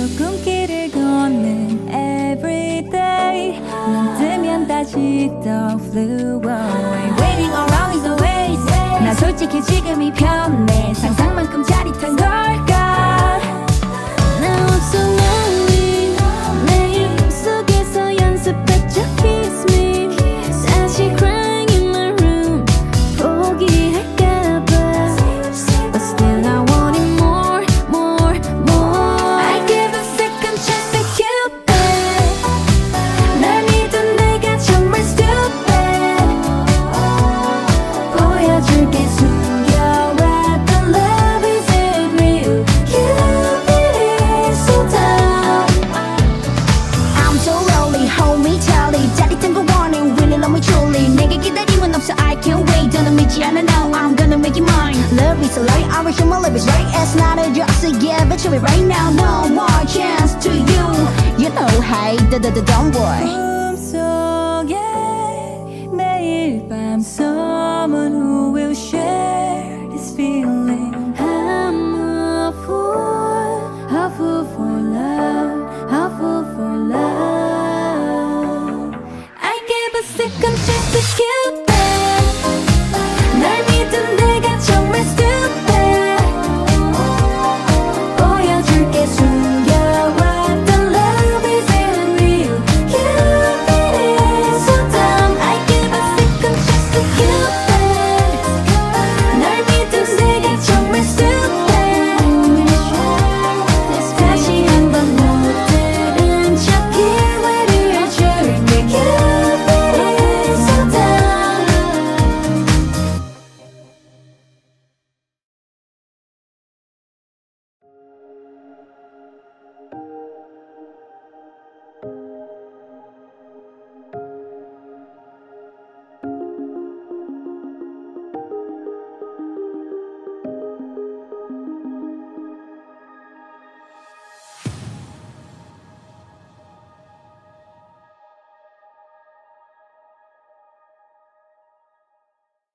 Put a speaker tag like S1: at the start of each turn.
S1: 출근길을 걷는 everyday 눈 뜨면 다시 또 flew away Waiting around is always 나 솔직히 지금이 편해 상상만큼 짜릿한 걸까 Now I'm so lonely 매일 꿈속에서 연습했죠 Kiss me 다시 crying in my room 포기할까봐 But still I want it more, more, more I give a second chance to Cupid 날 믿은 내가 정말 stupid 보여줄게 숨겨왔던 love is it real Cupid is so down
S2: I'm so lonely, hold me tightly 짜릿한 거 원해, really love me truly 내게 기다림은 없어, I can't wait 더는 믿지 않아, now I'm gonna make it mine Love is a lie, I wish my love is right It's not a joke, so yeah, but show me right now No more chance to you You know, hey, don't worry
S1: 꿈속에 매일 밤 Someone who will share this feeling I'm a fool for